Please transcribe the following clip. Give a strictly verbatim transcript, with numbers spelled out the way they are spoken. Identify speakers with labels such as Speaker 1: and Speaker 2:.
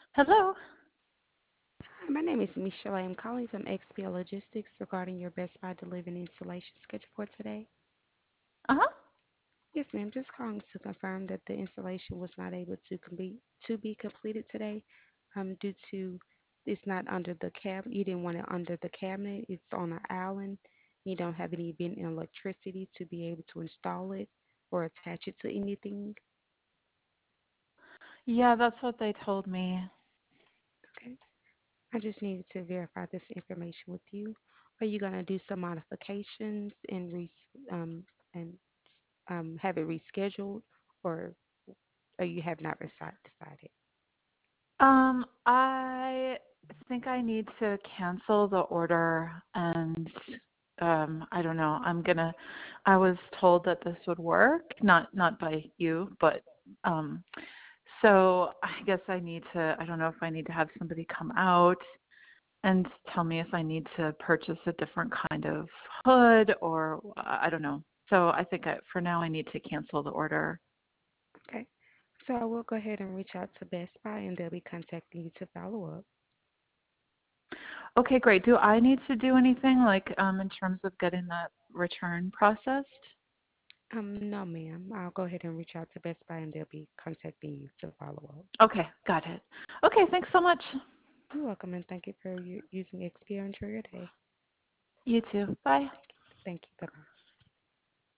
Speaker 1: Hello.
Speaker 2: Hi, my name is Michelle. I am calling from X P L Logistics regarding your Best Buy delivery and installation schedule for today.
Speaker 1: Uh-huh.
Speaker 2: Yes, ma'am. Just calling to confirm that the installation was not able to complete to be completed today, um, due to it's not under the cabinet. You didn't want it under the cabinet. It's on an island. You don't have any event in electricity to be able to install it or attach it to anything.
Speaker 1: Yeah, that's what they told me.
Speaker 2: Okay. I just needed to verify this information with you. Are you gonna do some modifications and re um and um have it rescheduled, or or you have not reci- decided?
Speaker 1: Um, I think I need to cancel the order and um I don't know. I'm gonna I was told that this would work, not not by you, but um so I guess I need to I don't know if I need to have somebody come out and tell me if I need to purchase a different kind of hood or I don't know. So I think I, for now I need to cancel the order.
Speaker 2: Okay. So I will go ahead and reach out to Best Buy and they'll be contacting you to follow up.
Speaker 1: Okay, great. Do I need to do anything like um, in terms of getting that return processed?
Speaker 2: Um, no, ma'am. I'll go ahead and reach out to Best Buy and they'll be contacting you to follow up.
Speaker 1: Okay, got it. Okay, thanks so much.
Speaker 2: You're welcome and thank you for u- using X P. Enjoy your day.
Speaker 1: You too. Bye.
Speaker 2: Thank you. Bye bye.